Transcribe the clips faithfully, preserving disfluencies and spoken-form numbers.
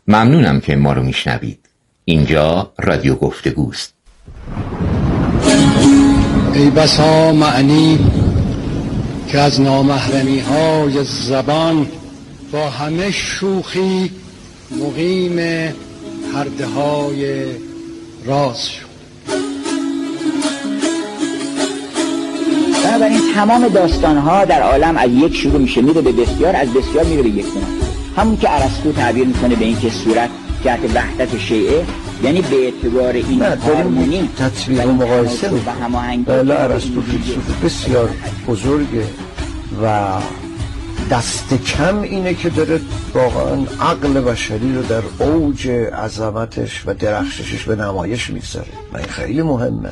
ممنونم که ما رو میشنوید. اینجا رادیو گفتگوست. ای بسا معنی که از نامحرمی های زبان با همه شوخی مقیم پرده های راز شد. بنابراین تمام داستان‌ها در عالم از یک شروع میشه میره به بسیار، از بسیار میره به یک دونه. همون که ارسطو تعبیر میکنه به این که صورت جهت وحدت شیعه، یعنی به اعتبار این هارمونی تطبیق و مقایسه و هماهنگی. بله ارسطو فیلسوف بسیار بزرگه و دست کم اینه که داره واقعا عقل بشری رو در اوج عظمتش و درخششش به نمایش میگذاره و این خیلی مهمه.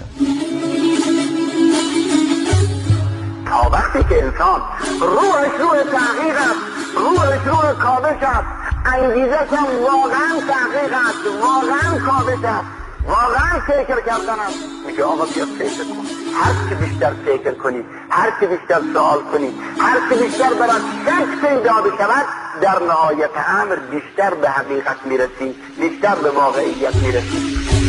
تا وقتی که انسان روحش روح تحقیق است، روحش روح کابش است، انگیزه هم واقعا تحقیق است، واقعا کابش است، واقعا فکر کردن است، میگه آقا بیا فکر کن. هر چی بیشتر فکر کنی، هر چی بیشتر سوال کنی، هر چی بیشتر برات شک پیدا بشود، در نهایت امر بیشتر به حقیقت میرسی، بیشتر به واقعیت میرسی.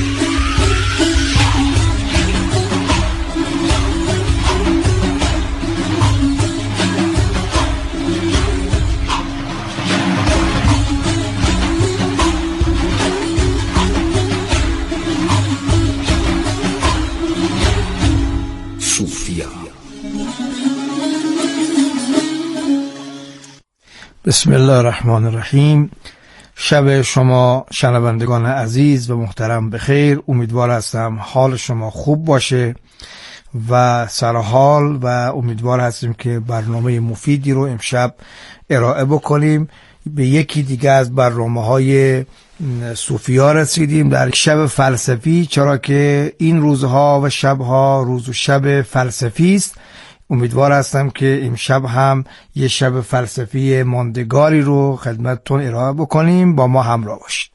بسم الله الرحمن الرحیم. شب شما شنوندگان عزیز و محترم بخیر. امیدوار هستم حال شما خوب باشه و سرحال و امیدوار هستیم که برنامه مفیدی رو امشب ارائه بکنیم. به یکی دیگه از برنامه‌های صوفیا رسیدیم در شب فلسفی، چرا که این روزها و شبها روز و شب فلسفی است. امیدوار هستم که امشب هم یه شب فلسفی ماندگاری رو خدمتتون ارائه بکنیم. با ما همراه باشید.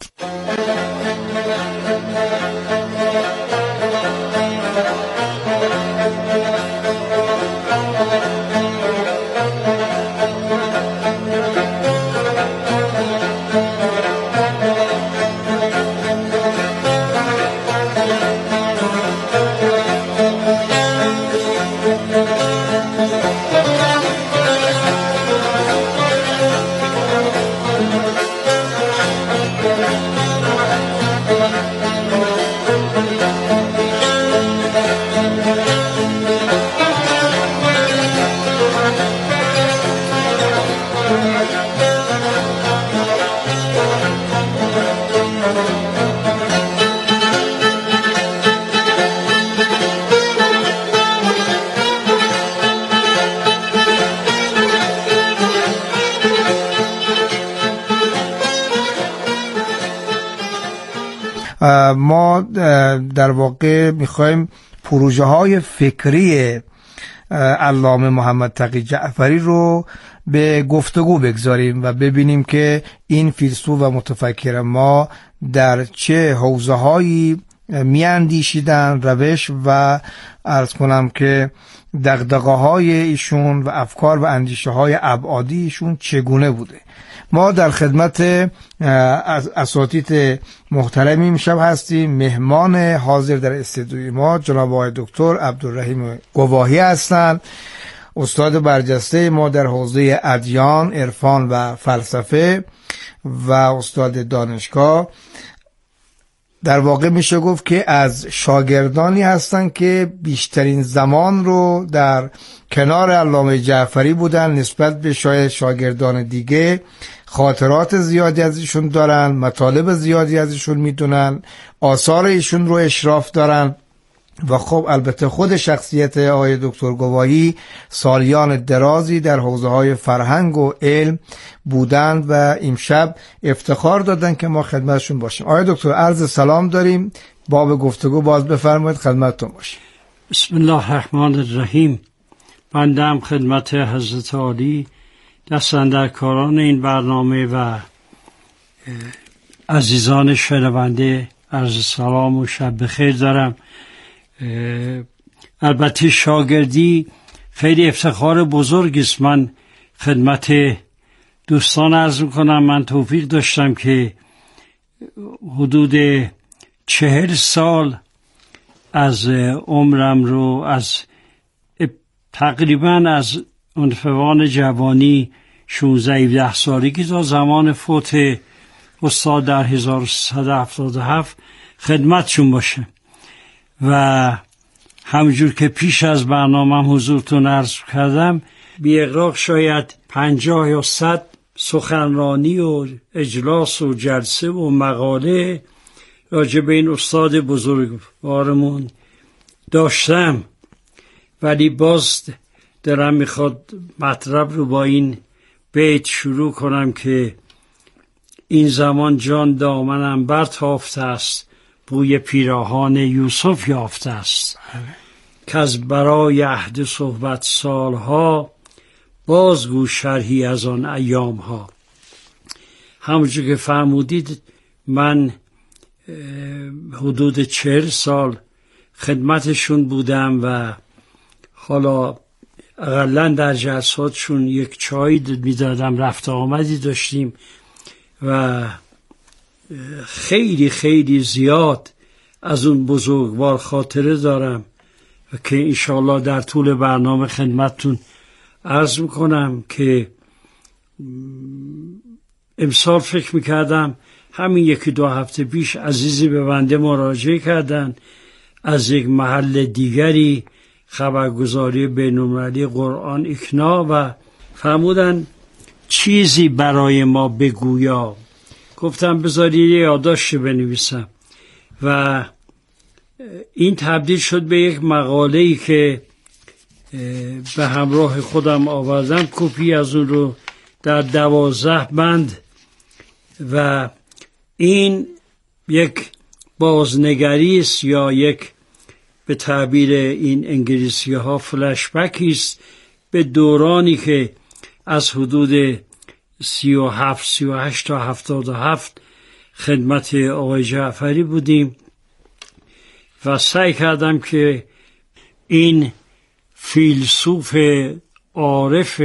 ما در واقع میخوایم پروژه های فکری علامه محمد تقی جعفری رو به گفتگو بگذاریم و ببینیم که این فیلسوف و متفکر ما در چه حوزه هایی میاندیشیدن، روش و عرض کنم که دغدغه های ایشون و افکار و اندیشه های ابعادی ایشون چگونه بوده. ما در خدمت اساتید محترمی امشب هستیم. مهمان حاضر در استودیوی ما جناب آقای دکتر عبدالرحیم گواهی هستند، استاد برجسته ما در حوزه ادیان، عرفان و فلسفه و استاد دانشگاه. در واقع میشه گفت که از شاگردانی هستند که بیشترین زمان رو در کنار علامه جعفری بودن نسبت به شاید شاگردان دیگه. خاطرات زیادی از ایشون دارن، مطالب زیادی از ایشون میدونن، آثار ایشون رو اشراف دارن و خب البته خود شخصیت آقای دکتر گواهی سالیان درازی در حوزه های فرهنگ و علم بودند و امشب افتخار دادن که ما خدمتشون باشیم. آقای دکتر عرض سلام داریم، باب گفتگو باز بفرمایید، خدمتتون باشیم. بسم الله الرحمن الرحیم. بنده هم خدمت حضرت عالی دستاندرکاران این برنامه و عزیزان شنونده عرض سلام و شب بخیر دارم. البته شاگردی خیلی افتخار بزرگی است. من خدمت دوستان عرض میکنم من توفیق داشتم که حدود چهل سال از عمرم رو از تقریبا از عنفوان جوانی شانزده هفده سالگی تا زمان فوت استاد در هزار و سیصد و هفتاد و هفت خدمتشون باشه. و همجور که پیش از برنامه حضورتون عرض کردم، بی اغراق شاید پنجاه یا صد سخنرانی و اجلاس و جلسه و مقاله راجع به این استاد بزرگوارمون داشتم، ولی باز دلم میخواد مطلب رو با این بیت شروع کنم که این زمان جان دامنم برتافته است، بوی پیراهان یوسف یافته است، که از برای عهد صحبت سالها بازگو شرحی از آن ایام ها. همونجور که فرمودید من حدود چهل سال خدمتشون بودم و حالا اقلا در جلساتشون یک چای میدادم، رفت آمدی داشتیم و خیلی خیلی زیاد از اون بزرگوار خاطره دارم و که انشاءالله در طول برنامه خدمتتون عرض میکنم که امسال فکر میکردم همین یکی دو هفته پیش عزیزی به بنده مراجعه کردن از یک محل دیگری، خبرگزاری بین‌المللی قرآن اکنا، و فرمودن چیزی برای ما بگویا. گفتم بذارید یادداشت بنویسم و این تبدیل شد به یک مقاله‌ای که به همراه خودم آوردم، کپی از اون رو در دوازده بند، و این یک بازنگری است یا یک به تعبیر این انگلیسی ها فلش بکی است به دورانی که از حدود سی و هفت سی و هشت تا هفتاد و هفت خدمت آقای جعفری بودیم و سعی کردم که این فیلسوف عارف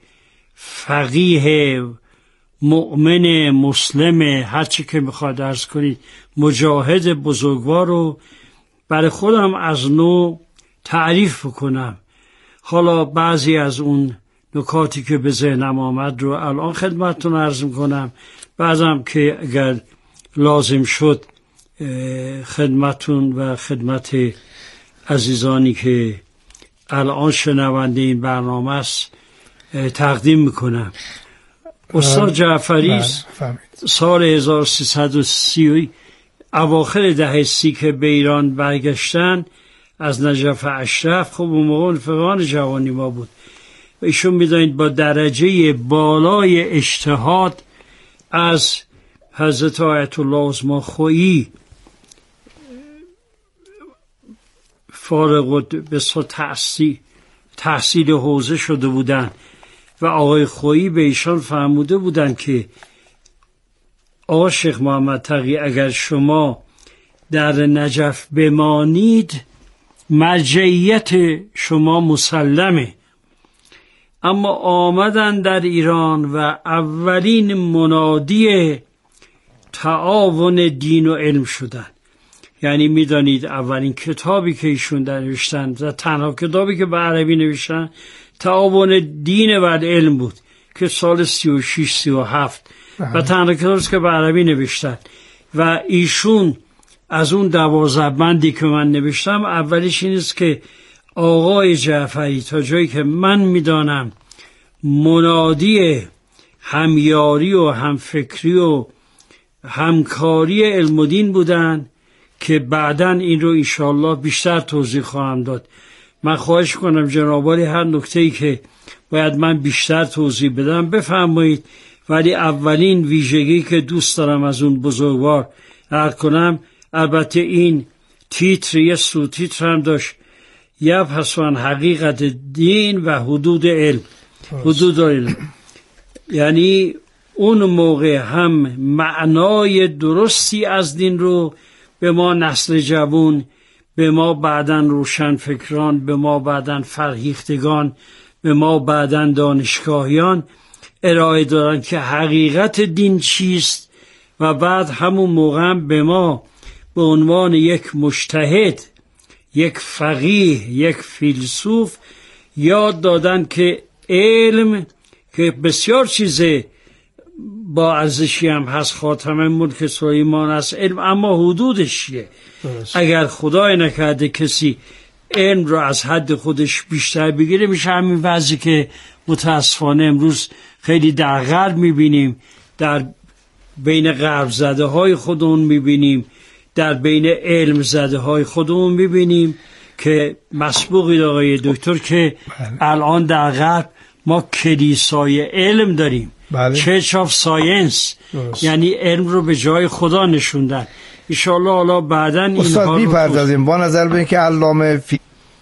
فقیه مؤمن مسلم هرچی که میخواد عرض کنید مجاهد بزرگوار رو برای خودم از نو تعریف بکنم. حالا بعضی از اون نکاتی که به ذهنم آمد رو الان خدمتتون عرض میکنم، بعضم که اگر لازم شد خدمتتون و خدمت عزیزانی که الان شنونده این برنامه است تقدیم میکنم. استاد جعفری سال هزار و سیصد و سی اواخر دهه سی که به ایران برگشتن از نجف اشرف، خب اون موقع فقان جوانی ما بود و ایشون میدانید با درجه بالای اجتهاد از حضرت آیت الله عظمی خویی فارغ به تحصیل تحصیل حوزه شده بودن و آقای خویی به ایشان فرموده بودن که آقا شیخ محمد تقی اگر شما در نجف بمانید مرجعیت شما مسلمه، اما آمدن در ایران و اولین منادی تعاون دین و علم شدن. یعنی میدانید اولین کتابی که ایشون در نوشتن و تنها کتابی که به عربی نوشتن تعاون دین و علم بود که سال سی و شش سی و هفت و تنها کتابی که به عربی نوشتن و ایشون از اون دوازده بندی که من نوشتم اولیش این است که آقای جعفری تا جایی که من میدانم منادی همیاری و همفکری و همکاری علم و دین بودن که بعداً این رو انشاءالله بیشتر توضیح خواهم داد. من خواهش کنم جنابالی هر نکته‌ای که باید من بیشتر توضیح بدم بفرمایید، ولی اولین ویژگی که دوست دارم از اون بزرگوار عرض کنم، البته این تیتر یه سو تیتر هم داشت، یبحث عن حقیقت دین و حدود علم. حدود علم یعنی اون موقع هم معنای درستی از دین رو به ما نسل جوان، به ما بعدن روشن فکران، به ما بعدن فرهیختگان، به ما بعدن دانشگاهیان ارائه دارن که حقیقت دین چیست و بعد همون موقع به ما به عنوان یک مجتهد، یک فقیه، یک فیلسوف یاد دادن که علم که بسیار چیزه با ارزشی هم هست، خاتم ملک سلیمان است علم، اما حدودش چیه؟ اگر خدای نکرده کسی علم رو از حد خودش بیشتر بگیره، میشه همین وضعی که متاسفانه امروز خیلی در غرب میبینیم، در بین غرب زده های خودمون میبینیم، در بین علم زده های خودمون میبینیم که مسبوقی آقای دکتر که الان در غرب ما کلیسای علم داریم، بله. چرچ آف ساینس، یعنی علم رو به جای خدا نشوندن. انشاءالله حالا بعداً اینها استاد رو میپردازیم با نظر به اینکه علامه فی...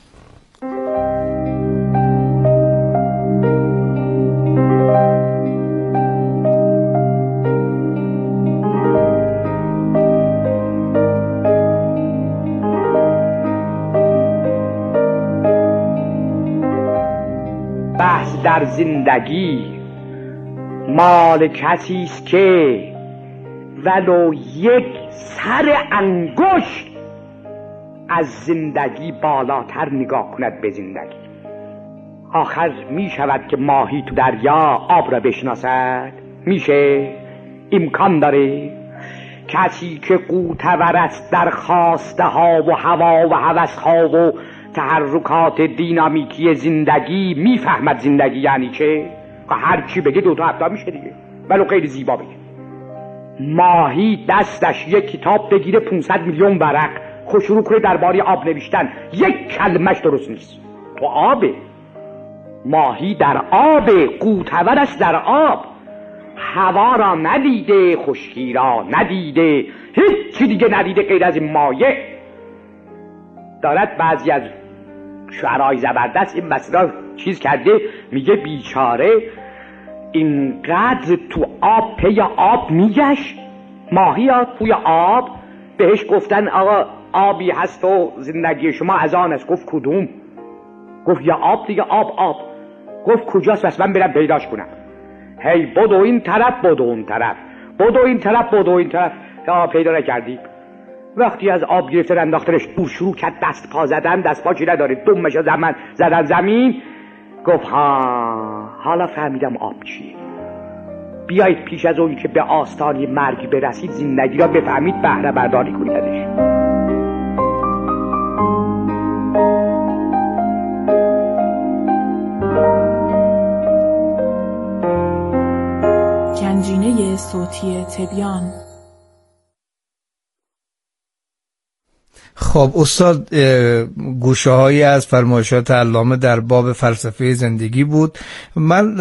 بحث در زندگی مال کسی است که ولو یک سر انگشت از زندگی بالاتر نگاه کند به زندگی. آخر می شود که ماهی تو دریا آب را بشناسد؟ میشه؟ امکان داره؟ کسی که قوتور است در خواسته ها و هوا و هوس ها و تحرکات دینامیکی زندگی میفهمد زندگی یعنی چه؟ هر چی بگه دو تا هفته میشه دیگه، ولو خیلی زیبا بگه. ماهی دستش یک کتاب بگیره پانصد میلیون ورق خوش شروع کنه درباره آب نوشتن، یک کلمش درست نیست. تو آبه، ماهی در آب، قوتور است در آب، هوا را ندیده، خشکی را ندیده، هیچ چی دیگه ندیده غیر از این مایه. دارد بعضی از شعرهای زبردست این مسئله چیز کرده، میگه بیچاره اینقدر تو آب پی آب میگشت، ماهی ها توی آب بهش گفتن آقا آبی هست و زندگی شما از آن است. گفت کدوم؟ گفت یا آب دیگه، آب آب. گفت کجاست؟ بس من برم پیداش کنم. هی بدو این طرف بدو اون طرف، بدو این طرف بدو این طرف، تا پیدا نکردی. وقتی از آب گرفتن انداختنش دور، شروع کرد دست پا زدن، دست پا چی نداره، دمش زمین زدن زمین. گفت ها حالا فهمیدم آب چیه. بیایید پیش از اون که به آستانه مرگ برسید زندگی را بفهمید، بهره برداری کنید ازش. گنجینه صوتی تبیان. خب استاد، گوشه هایی از فرمایشات علامه در باب فلسفه زندگی بود. من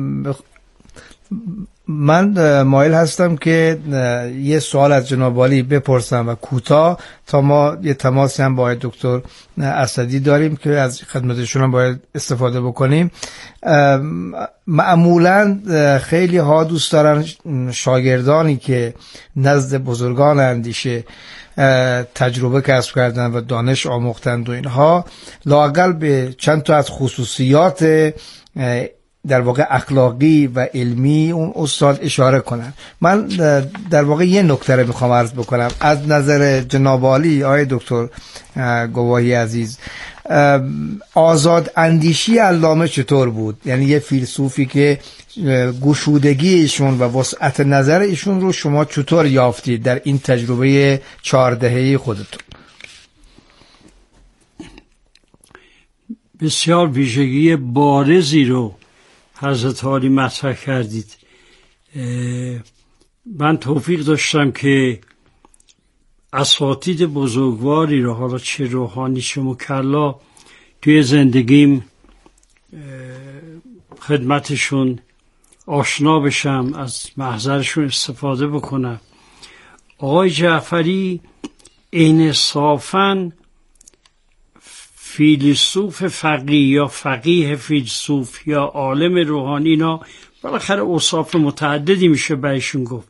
من مایل هستم که یه سوال از جناب عالی بپرسم و کوتاه، تا ما یه تماسی هم با دکتر اسدی داریم که از خدمتشون هم باید استفاده بکنیم. معمولا خیلی ها دوست دارن شاگردانی که نزد بزرگان اندیشه تجربه کسب کردن و دانش آموختند و اینها، لااقل به چند تا از خصوصیات در واقع اخلاقی و علمی اون استاد اشاره کنن. من در واقع یه نکته رو میخوام عرض بکنم از نظر جناب عالی آقای دکتر گواهی عزیز. آزاد اندیشی علامه چطور بود؟ یعنی یه فیلسوفی که گشودگی ایشون و وسعت نظر ایشون رو شما چطور یافتید در این تجربه چهار دهه‌ای خودتون؟ بسیار ویژگی بارزی رو حضرت عالی مطرح کردید. من توفیق داشتم که اساتید بزرگواری رو، حالا چه روحانی چه مکلا، توی زندگیم خدمتشون آشنا بشم، از محضرشون استفاده بکنم. آقای جعفری انصافاً فیلسوف فقیه یا فقیه فیلسوف یا عالم روحانی، اینا بالاخره اوصاف متعددی میشه برایشون گفت.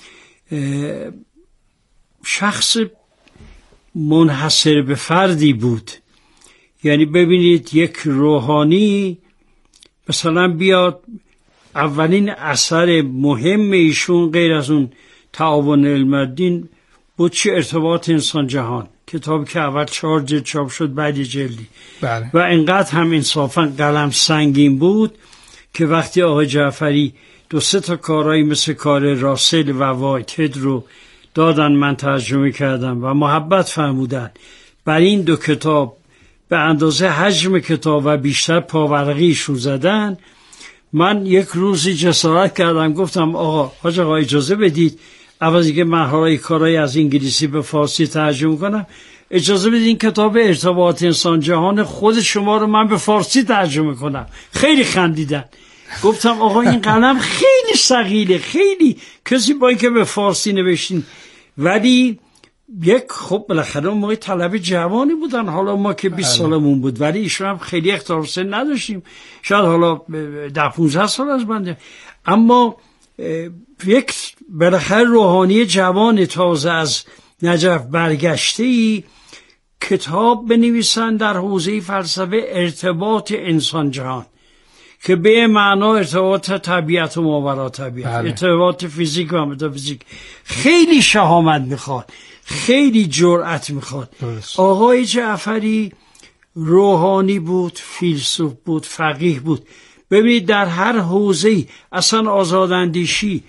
شخص منحصر به فردی بود. یعنی ببینید یک روحانی مثلا بیاد اولین اثر مهم ایشون غیر از اون تعاون علم الدین بود چه ارتباط انسان جهان، کتابی که اول چهار جلد چاپ شد بعد جلدی بله. و انقدر هم انصافا قلم سنگین بود که وقتی آقای جعفری دو سه تا کارهایی مثل کار راسل و وایتهد رو دادن من ترجمه کردم و محبت فرمودن بر این دو کتاب به اندازه حجم کتاب و بیشتر پاورقیشون زدن، من یک روزی جسارت کردم گفتم آقا حاج آقا اجازه بدید عوضی که من حالا کارهای از انگلیسی به فارسی ترجمه کنم اجازه بدید این کتاب ارتباط انسان جهان خود شما رو من به فارسی ترجمه کنم. خیلی خندیدن. گفتم آقا این قلم خیلی ثقیله، خیلی کسی با اینکه به فارسی نوشتین، ولی یک خب بالاخره اون موقع طلبه جوانی بودن، حالا ما که بیست سالمون بود ولی ایشون هم خیلی اختلاف سن نداشتیم، شاید حالا ده پونزده سال از بنده، اما یک بالاخره روحانی جوان تازه از نجف برگشته‌ای کتاب بنویسن در حوزه فلسفه ارتباط انسان جهان که به معنا ارتباط طبیعت و ماورا طبیعت، بله. ارتباط فیزیک و متافیزیک. خیلی شهامت میخواد، خیلی جرأت میخواد. آقای جعفری روحانی بود، فیلسوف بود، فقیه بود. ببینید در هر حوزه‌ای اصلا آزاداندیشی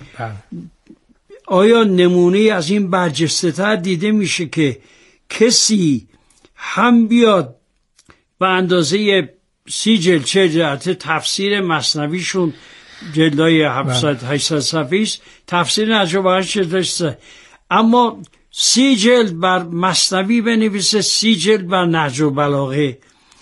آیا نمونه از این برجسته تر دیده میشه که کسی هم بیاد به اندازه سی جلد چه جلد تفسیر مثنویشون جلدای هفتصد هشتصد صفحه‌ای است، تفسیر نهج البلاغه جلد، اما سی جلد بر مثنوی بنویسه، سی جلد بر نهج البلاغه.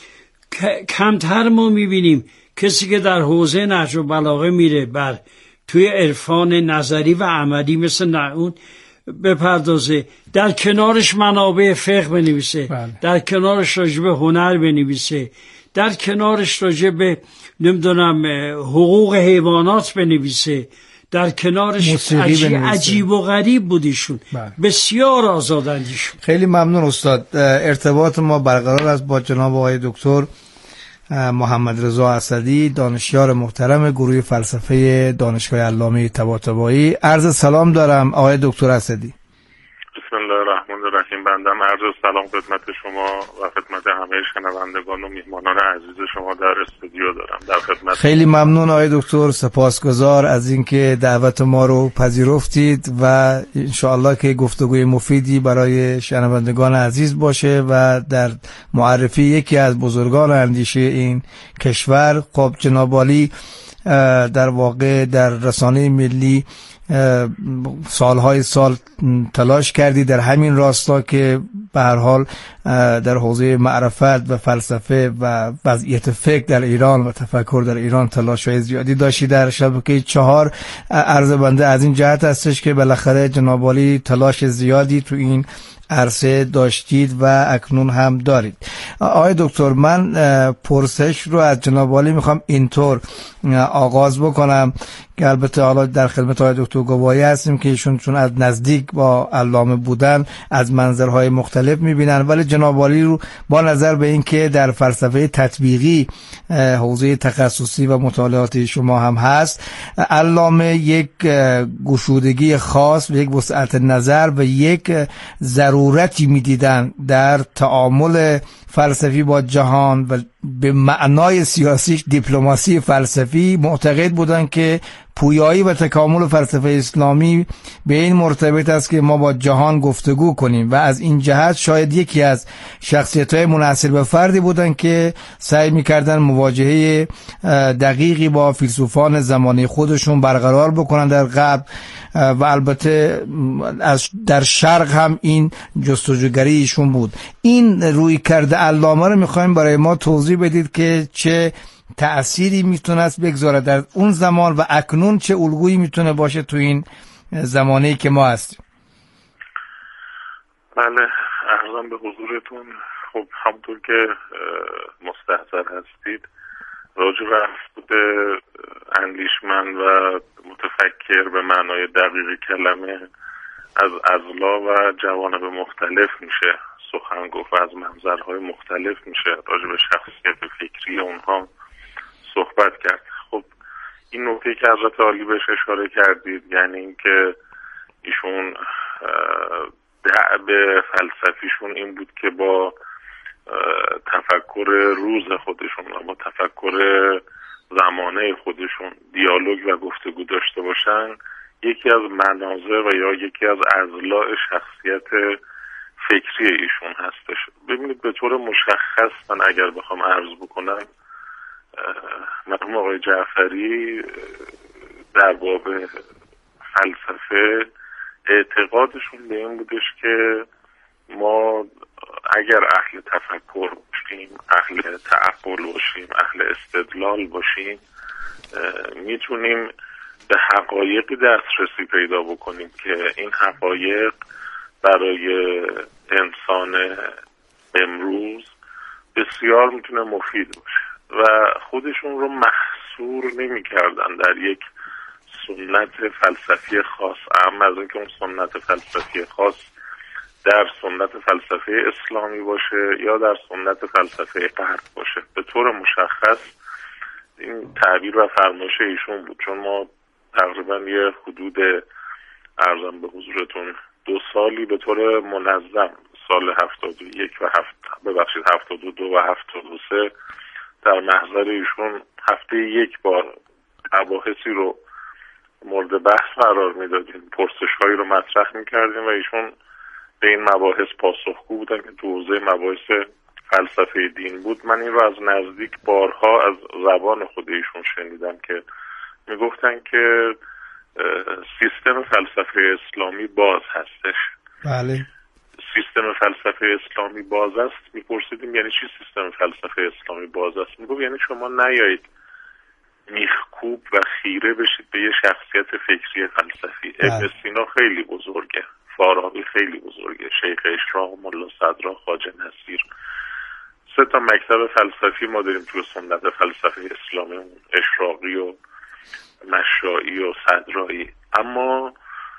کمتر ما میبینیم کسی که در حوزه نهج البلاغه میره بر توی عرفان نظری و عملی مثل نعون بپردازه، در کنارش منابع فقه بنویسه، بله. در کنارش راجع به هنر بنویسه، در کنارش راجع به نمیدونم حقوق حیوانات بنویسه، در کنارش عجیب, عجیب و غریب بودیشون، بله. بسیار آزاداندیشون. خیلی ممنون استاد. ارتباط ما برقرار است با جناب آقای دکتر محمد رضا اسدی، دانشیار محترم گروه فلسفه دانشگاه علامه طباطبایی. عرض سلام دارم آقای دکتر اسدی. بسم الله الرحمن الرحیم. بندم عرض سلام خدمت شما و خدمت همه شنوندگان و میهمانان عزیز شما در استودیو دارم. در خدمت. خیلی ممنون آقای دکتر، سپاسگزار از اینکه دعوت ما رو پذیرفتید و انشاءالله که گفتگوی مفیدی برای شنوندگان عزیز باشه و در معرفی یکی از بزرگان اندیشه این کشور. خب جناب عالی در واقع در رسانه ملی سالهای سال تلاش کردی در همین راستا که به هر حال در حوزه معرفت و فلسفه و وضعیت فکر در ایران و تفکر در ایران تلاش‌های زیادی داشتی. در شبکه چهار عرض بنده از این جهت هستش که بالاخره جناب عالی تلاش زیادی تو این عرصه داشتید و اکنون هم دارید. آقای دکتر، من پرسش رو از جناب عالی میخوام اینطور آغاز بکنم که البته حالا در خدمت آقای دکتر گواهی هستیم که ایشون چون از نزدیک با علامه بودن از منظرهای مختلف میبینن، ولی جناب عالی رو با نظر به این که در فلسفه تطبیقی حوزه تخصصی و مطالعاتی شما هم هست، علامه یک گشودگی خاص و یک وسعت نظر و یک ضرورتی میدیدن در تعامل فلسفی با جهان و به معنای سیاسیش دیپلماسی فلسفی. معتقد بودن که پویایی و تکامل فلسفه اسلامی به این مرتبط است که ما با جهان گفتگو کنیم و از این جهت شاید یکی از شخصیت‌های منحصر به فردی بودن که سعی می‌کردن مواجهه دقیقی با فیلسوفان زمانه خودشون برقرار بکنن در غرب و البته از در شرق هم این جستجوگری ایشون بود. این روی کرده علامه رو می‌خوایم برای ما توضیح بدید که چه تأثیری میتونست بگذاره در اون زمان و اکنون چه الگویی میتونه باشه تو این زمانه‌ای که ما هستیم. بله، عرضم به حضورتون. خب همونطور که مستحضر هستید راجع به افراد اندیشمند و متفکر به معنای دقیق کلمه از اضلاع و جوانب مختلف میشه سخن گفت، از منظرهای مختلف میشه راجع به شخصیت فکری اونها صحبت کرد. خب این نکته که حضرت عالی بهش اشاره کردید، یعنی اینکه ایشون دعب فلسفیشون این بود که با تفکر روز خودشون و با تفکر زمانه خودشون دیالوگ و گفتگو داشته باشن. یکی از مناظر و یا یکی از اضلاع شخصیت فکری ایشون هستش. ببینید به طور مشخص من اگر بخوام عرض بکنم، مرحوم آقای جعفری در باب فلسفه اعتقادشون به این بودش که ما اگر اهل تفکر باشیم، اهل تعقل باشیم، اهل استدلال باشیم، میتونیم به حقایقی دسترسی پیدا بکنیم که این حقایق برای انسان امروز بسیار میتونه مفید باشه و خودشون رو محصور نمی کردن در یک سنت فلسفی خاص، اما از اینکه اون سنت فلسفی خاص در سنت فلسفه اسلامی باشه یا در سنت فلسفه غرب باشه. به طور مشخص این تعبیر و فرمایش ایشون بود، چون ما تقریبا یه حدود ارزم به حضورتون دو سالی به طور منظم، سال هفتاد و یک و هفت ببخشید هفتاد و دو و هفتاد و سه در محضر ایشون هفته یک بار مباحثی رو مورد بحث قرار میدادیم، پرسش هایی رو مطرح میکردیم و ایشون به این مباحث پاسخگو بودن که تو حوزه مباحث فلسفه دین بود. من این رو از نزدیک بارها از زبان خود ایشون شنیدم که میگفتن که سیستم فلسفه اسلامی باز هستش. بله. سیستم فلسفه اسلامی باز است. میپرسیدیم یعنی چی سیستم فلسفه اسلامی باز است؟ میگفت یعنی شما نیایید میخکوب و خیره بشید به یه شخصیت فکری فلسفی. ابن سینا خیلی بزرگه، فارابی خیلی بزرگه، شیخ اشراق، ملا صدرا، خواجه نصیر. سه تا مکتب فلسفی ما داریم توی سنت فلسفه اسلامی، اشراقی و مشائی و صدرایی. اما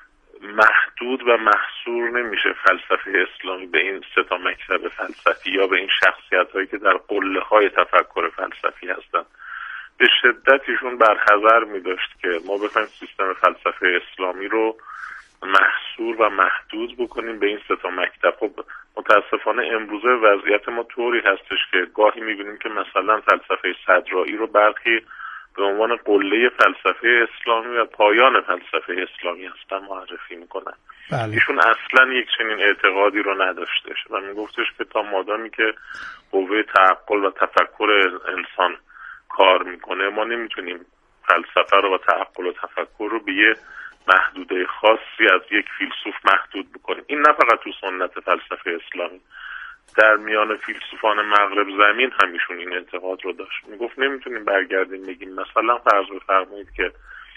محدود و محصور نمیشه فلسفه اسلامی به این سه تا مکتب فلسفی یا به این شخصیت هایی که در قله های تفکر فلسفی هستن. به شدت ایشون برحذر می داشت که ما بخوایم سیستم فلسفه اسلامی رو محصور و محدود بکنیم به این سه تا مکتب. خب متاسفانه امروزه وضعیت ما طوری هستش که گاهی می بینیم که مثلا فلسفه صدرایی رو برخی به عنوان قله فلسفه اسلامی و پایان فلسفه اسلامی هستن معرفی میکنن. بله. ایشون اصلا یک چنین اعتقادی رو نداشتش و میگفتش که تا مادامی که قوه تعقل و تفکر انسان کار میکنه ما نمیتونیم فلسفه رو و تعقل و تفکر رو به یه محدوده خاصی از یک فیلسوف محدود بکنیم. این نه فقط تو سنت فلسفه اسلامی، در میان فیلسوفان مغرب زمین همیشون این اعتقاد رو داشت. میگفت نمیتونیم برگردیم بگیم مثلا فرض بفرمایید که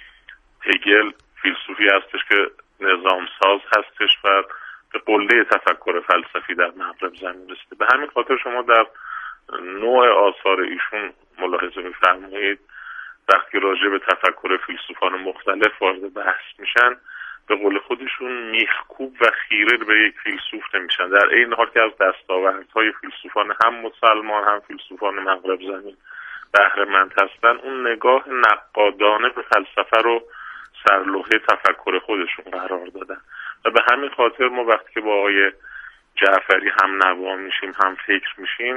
هگل فیلسوفی هستش که نظام ساز هستش و به قله تفکر فلسفی در مغرب زمین رسیده. به همین خاطر شما در نوع آثار ایشون ملاحظه میفرمایید وقتی راجع به تفکر فیلسوفان مختلف وارد بحث میشن به قول خودشون میخکوب و خیره به یک فیلسوف نمیشن، در این حال که از دستاوردهای فیلسوفان هم مسلمان هم فیلسوفان مغرب زمین بهره مند هستن. اون نگاه نقادانه به فلسفه رو سرلوحه تفکر خودشون قرار دادن و به همین خاطر ما وقتی که با آقای جعفری هم نوا میشیم هم فکر میشیم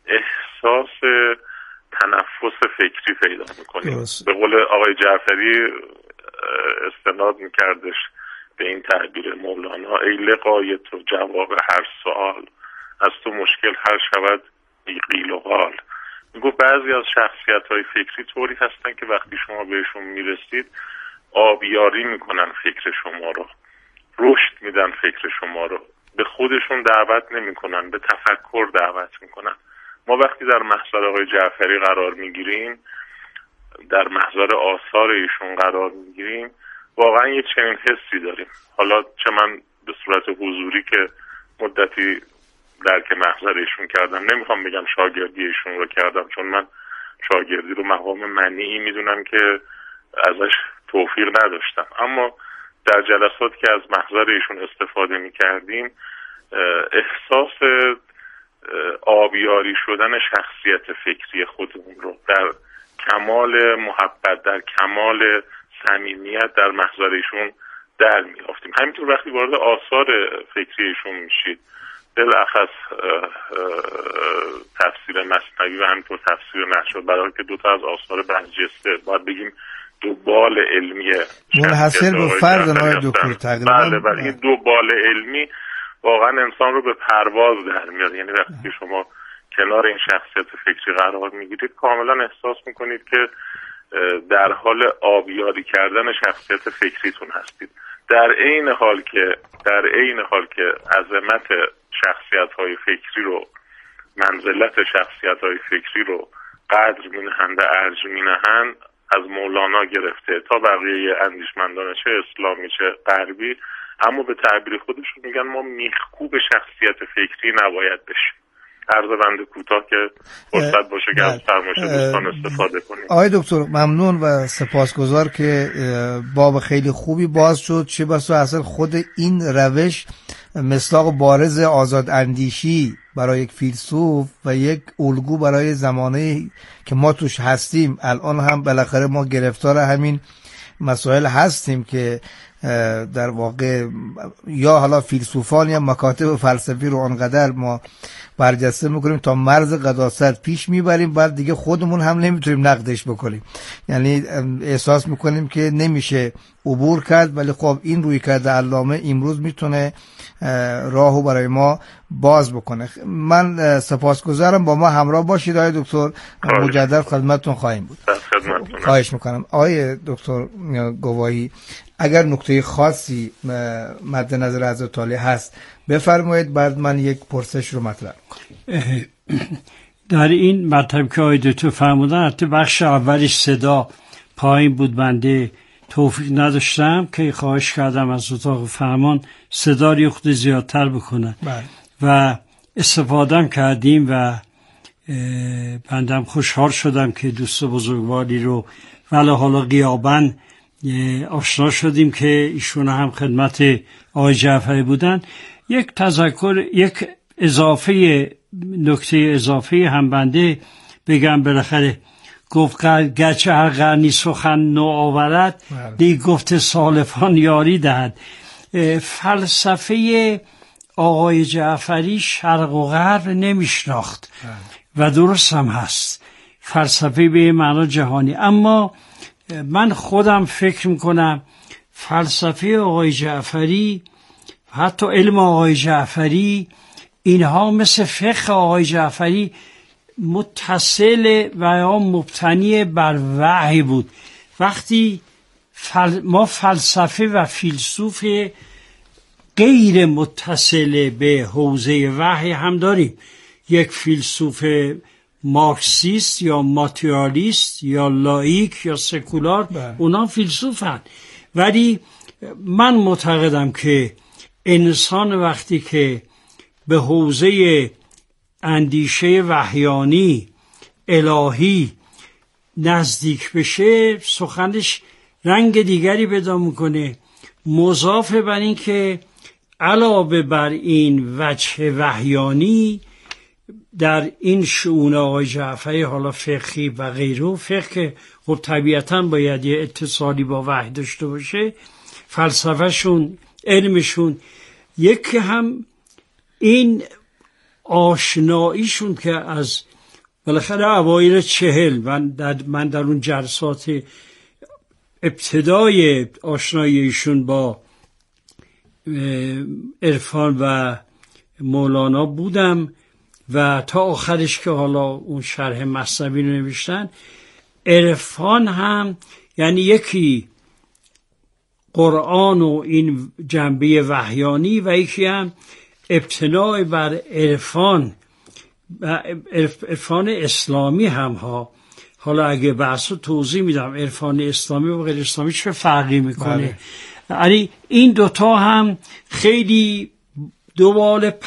احساس تنفس فکری پیدا میکنیم. به قول آقای جعفری استناد میکردش به این تعبیر مولانا: ای لقای تو جواب هر سوال، از تو مشکل هر شود بی قیل و قال. میگو بعضی از شخصیت های فکری طوری هستن که وقتی شما بهشون میرسید آبیاری میکنن فکر شما رو، رشد میدن فکر شما رو، به خودشون دعوت نمیکنن، به تفکر دعوت میکنن. ما وقتی در محضر آقای جعفری قرار میگیریم، در محضر آثار ایشون قرار میگیریم، واقعا یک چنین حسی داریم. حالا چه من به صورت حضوری که مدتی درک محضر ایشون کردم، نمیخوام بگم شاگردی ایشون رو کردم، چون من شاگردی رو مقام منیعی میدونم که ازش توفیق نداشتم، اما در جلسات که از محضر ایشون استفاده میکردیم احساس آبیاری شدن شخصیت فکری خودمون رو در کمال محبت، در کمال صمیمیت در محضر ایشون در میافتیم. همینطور وقتی وارد آثار فکریشون میشید، بالاخص تفسیر مثنوی و همینطور تفسیر نحشو، برای که دو تا از آثار برجسته باید بگیم دو بال علمی منحصر به فرد آقای دکتر تقریبا. بله بله این دو بال علمی واقعا انسان رو به پرواز در میاد. یعنی وقتی که شما کنار این شخصیت فکری قرار میگیرید کاملا احساس میکنید که در حال آبیاری کردن شخصیت فکریتون هستید، در عین حال که در عین حال که عظمت شخصیت‌های فکری رو، منزلت شخصیت‌های فکری رو قدر می‌نهند و ارج می‌نهند، از مولانا گرفته تا بقیه اندیشمندان چه اسلامی چه غربی، اما به تعبیر خودشون میگن ما میخکوب شخصیت فکری نباید بشیم. عرض بنده کوتاه که فرصت باشه که از فرمایش دوستان استفاده کنیم. آقای دکتر ممنون و سپاسگزار که باب خیلی خوبی باز شد. چه بسا اصلا خود این روش مصداق بارز آزاد اندیشی برای یک فیلسوف و یک الگو برای زمانه که ما توش هستیم. الان هم بالاخره ما گرفتار همین مسائل هستیم که در واقع یا حالا فیلسوفان یا مکاتب فلسفی رو آنقدر ما برجسته میکنیم تا مرز قداست پیش میبریم، بعد دیگه خودمون هم نمیتونیم نقدش بکنیم. یعنی احساس میکنیم که نمیشه عبور کرد، ولی خب این روی کرده علامه امروز میتونه راهو برای ما باز بکنه. من سپاسگزارم، با ما همراه باشید آقای دکتر، مجدد خدمتتون خواهیم بود. خواهش میکنم. آقای دکتر گواهی اگر نکته خاصی مد نظر حضرت عالی هست بفرمایید، بعد من یک پرسش رو مطرح کنم. در این مطلب که آقای دکتر فرمودن، حتی بخش اولیش صدا پایین بود، بنده توفیق نداشتم که خواهش کردم از اتاق فرمان صدا رو خود زیادتر بکنن بله. و استفاده کردیم و بندم خوشحال شدم که دوست بزرگواری رو ولی حالا غیاباً آشنا شدیم که ایشون هم خدمت آقای جعفری بودن. یک تذکر، یک اضافه نکته اضافه هم بنده بگم. بالاخره گفت گرچه هر قرنی سخن نو آورد، دیگه گفت سالفان یاری دهد. فلسفه آقای جعفری شرق و غرب نمیشناخت و درست هم هست، فلسفه به معنا جهانی. اما من خودم فکر میکنم فلسفه آقای جعفری، حتی علم آقای جعفری، اینها مثل فقه آقای جعفری متصل و یا مبتنی بر وحی بود. وقتی فل... ما فلسفه و فیلسوف غیر متصل به حوزه وحی هم داریم. یک فیلسوف مارکسیست یا ماتریالیست یا لاییک یا سکولار، اونا فیلسوفن. ولی من معتقدم که انسان وقتی که به حوزه اندیشه وحیانی الهی نزدیک بشه، سخنش رنگ دیگری پیدا میکنه. مضاف بر این که علاوه بر این وجه وحیانی در این شؤون آقای جعفری، حالا فقهی و غیره، فقه که خب طبیعتاً باید یه اتصالی با وحی داشته باشه، فلسفهشون، علمشون، یکی هم این آشناییشون که از بالاخره اوایل چهل من در, من در اون جلسات ابتدای آشناییشون با عرفان و مولانا بودم و تا آخرش که حالا اون شرح مثنوی رو نوشتن. عرفان هم یعنی یکی قرآن و این جنبه وحیانی و یکی هم ابتناع بر عرفان عرفان اسلامی هم ها. حالا اگه بحث رو توضیح میدم عرفان اسلامی و غیر اسلامی چه فرقی میکنه. یعنی این دوتا هم خیلی دوال